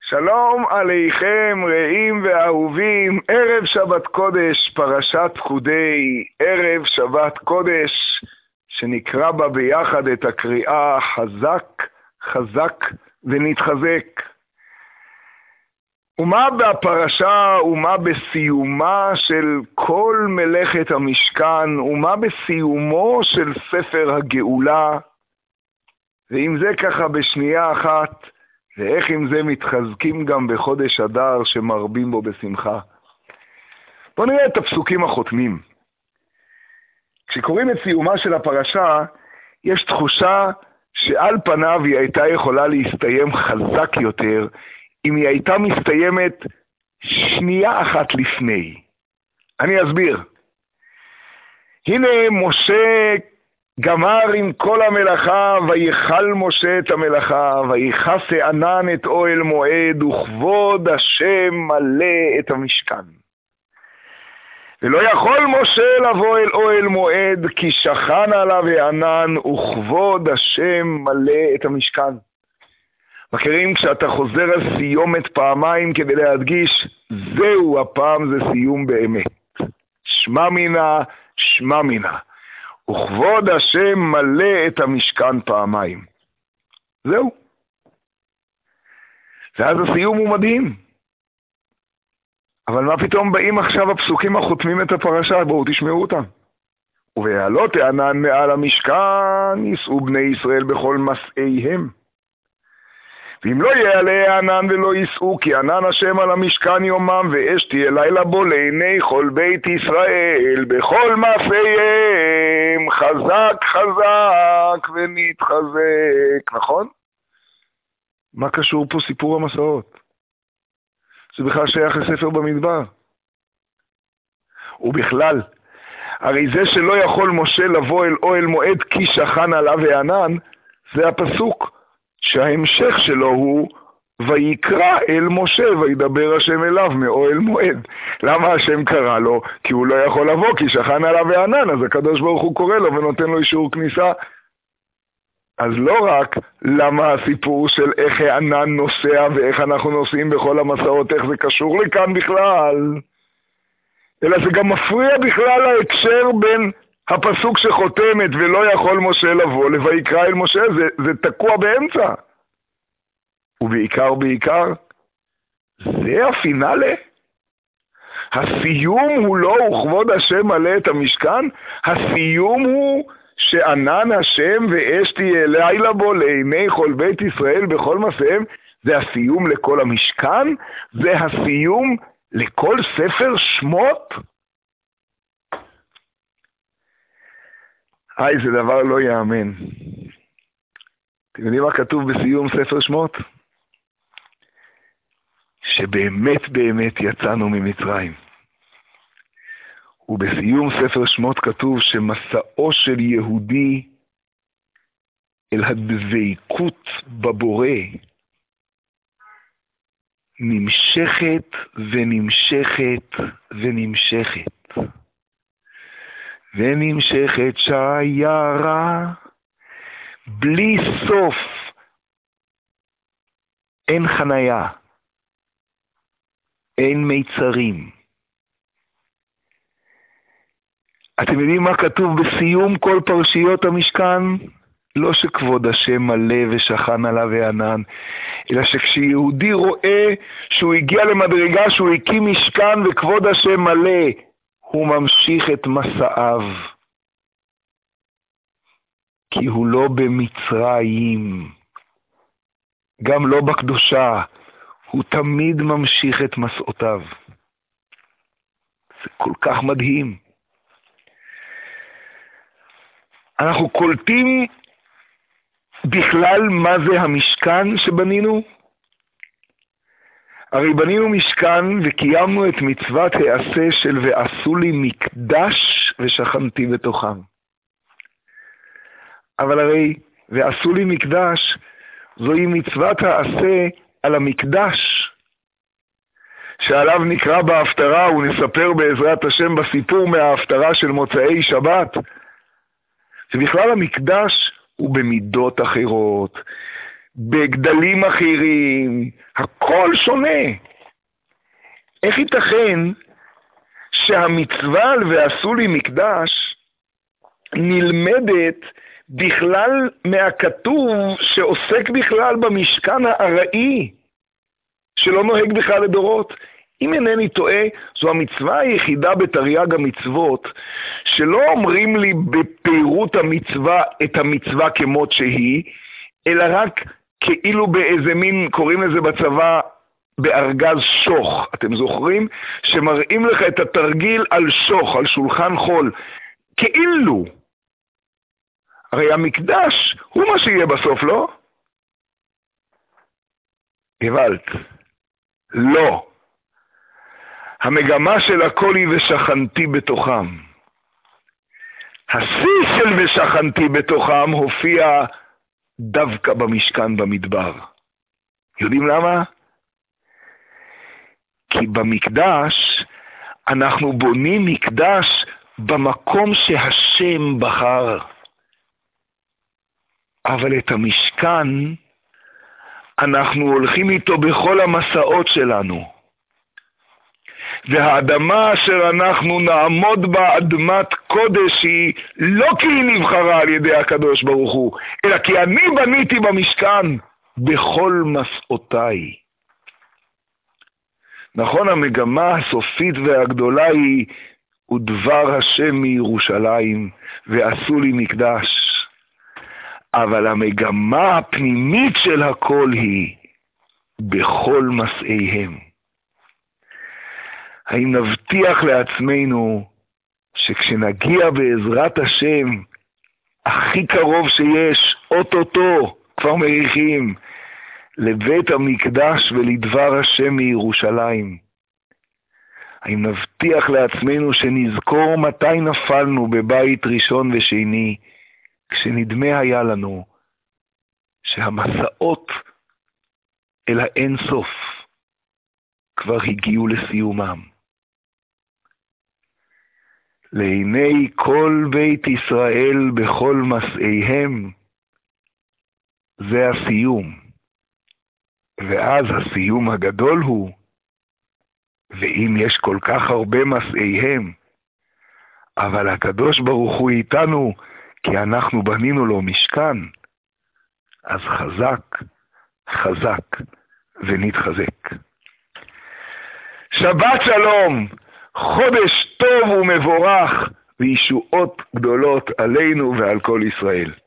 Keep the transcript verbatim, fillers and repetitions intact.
שלום עליכם רעים ואהובים, ערב שבת קודש, פרשת פקודי, ערב שבת קודש, שנקרא בה ביחד את הקריאה חזק, חזק ונתחזק. ומה בפרשה ומה בסיומה של כל מלאכת המשכן, ומה בסיומו של ספר הגאולה, ואם זה ככה בשנייה אחת, ואיך עם זה מתחזקים גם בחודש אדר שמרבים בו בשמחה. בואו נראה את הפסוקים החותמים. כשקוראים את סיומה של הפרשה, יש תחושה שעל פניו היא הייתה יכולה להסתיים חזק יותר, אם היא הייתה מסתיימת שנייה אחת לפני. אני אסביר. הנה משה גמר עם כל המלאכה, ויכל משה את המלאכה, ויכס הענן את אוהל מועד, וכבוד השם מלא את המשכן. ולא יכול משה לבוא אל אוהל מועד, כי שכן עליו הענן, וכבוד השם מלא את המשכן. מכירים, כשאתה חוזר על סיומת פעמיים כדי להדגיש, זהו הפעם, זה סיום באמת. שמע מינה, שמע מינה. וכבוד השם מלא את המשכן פעמיים. זהו. ואז הסיום הוא מדהים. אבל מה פתאום באים עכשיו הפסוקים החותמים את הפרשה? בואו תשמעו אותם. ובעלות הענן מעל המשכן יישאו בני ישראל בכל מסעיהם. ואם לא יעלה הענן ולא יישאו, כי ענן השם על המשכן יומם, ואש תהיה לילה בו לעיני כל בית ישראל בכל מעשיהם, חזק חזק ונתחזק. נכון? מה קשור פה סיפור המסעות? זה בכלל שייך לספר במדבר. ובכלל, הרי זה שלא יכול משה לבוא אל אוהל מועד כי שכן עליו הענן, זה הפסוק שההמשך שלו הוא ויקרא אל משה וידבר השם אליו מאוהל מועד. למה השם קרא לו? כי הוא לא יכול לבוא, כי שכן עליו הענן, אז הקדוש ברוך הוא קורא לו ונותן לו אישור כניסה. אז לא רק למה הסיפור של איך הענן נוסע ואיך אנחנו נוסעים בכל המסעות, איך זה קשור לכאן בכלל, אלא זה גם מפריע בכלל להקשר בין הפסוק שחותמת ולא יכול משה לבוא לויקרא אל משה, זה, זה תקוע באמצע. ובעיקר בעיקר, זה הפינאלה. הסיום הוא לא וכבוד השם מלא את המשכן, הסיום הוא שענן השם ואש תהיה לילה בו לעיני כל בית ישראל בכל מסעיהם. זה הסיום לכל המשכן, זה הסיום לכל ספר שמות. היי, זה דבר לא יאמן. אתם יודעים מה כתוב בסיום ספר שמות? שבאמת באמת יצאנו ממצרים. ובסיום ספר שמות כתוב שמסעו של יהודי אל הדבקות בבורא נמשכת ונמשכת ונמשכת. ונמשכת שיירה בלי סוף. אין חנייה, אין מיצרים. אתם יודעים מה כתוב בסיום כל פרשיות המשכן? לא שכבוד השם מלא ושכן עליו הענן, אלא שכשיהודי רואה שהוא הגיע למדרגה שהוא הקים משכן וכבוד השם מלא, הוא ממשיך את מסעיו. כי הוא לא במצרים, גם לא בקדושה, הוא תמיד ממשיך את מסעותיו. זה כל כך מדהים. אנחנו קולטים בכלל מה זה המשכן שבנינו? הרי בנינו משכן וקיימנו את מצוות העשה של ועשו לי מקדש ושכנתי בתוכם. אבל הרי ועשו לי מקדש זוהי מצוות העשה על המקדש, שעליו נקרא בהפטרה ונספר בעזרת השם בסיפור מההפטרה של מוצאי שבת. ובכלל המקדש הוא במידות אחרות, בגדלים אחרים, הכל שונה. איך ייתכן שהמצווה ועשו לי מקדש נלמדת בכלל מהכתוב שעוסק בכלל במשכן הארעי, שלא נוהג בכלל לדורות? אם אינני טועה, זו המצווה היחידה בתרי"ג המצוות, שלא אומרים לי בפירוט המצווה את המצווה כמות שהיא, אלא רק כאילו באיזה מין, קוראים לזה בצבא, בארגז שוך. אתם זוכרים? שמראים לך את התרגיל על שוך, על שולחן חול. כאילו. הרי המקדש הוא מה שיהיה בסוף, לא? גוואלד. לא. המגמה של הכל היא ושכנתי בתוכם. השיא של ושכנתי בתוכם הופיע דווקא במשכן במדבר. יודעים למה? כי במקדש אנחנו בונים מקדש במקום שהשם בחר. אבל את המשכן אנחנו הולכים איתו בכל המסעות שלנו. והאדמה אשר אנחנו נעמוד בה אדמת קודש היא לא כי היא נבחרה על ידי הקדוש ברוך הוא, אלא כי אני בניתי במשכן בכל מסעותיי. נכון, המגמה הסופית והגדולה היא ודבר השם מירושלים ועשו לי מקדש. אבל המגמה הפנימית של הכל היא בכל מסעיהם. האם נבטיח לעצמנו שכשנגיע בעזרת השם הכי קרוב שיש, אוטוטו, כבר מריחים, לבית המקדש ולדבר השם מירושלים, האם נבטיח לעצמנו שנזכור מתי נפלנו בבית ראשון ושני, כשנדמה היה לנו שהמסעות אל האין סוף כבר הגיעו לסיומם. לעיני כל בית ישראל בכל מסעיהם, זה הסיום. ואז הסיום הגדול הוא, ואם יש כל כך הרבה מסעיהם, אבל הקדוש ברוך הוא איתנו, כי אנחנו בנינו לו משכן, אז חזק, חזק ונתחזק. שבת שלום, חודש טוב ומבורך, וישועות גדולות עלינו ועל כל ישראל.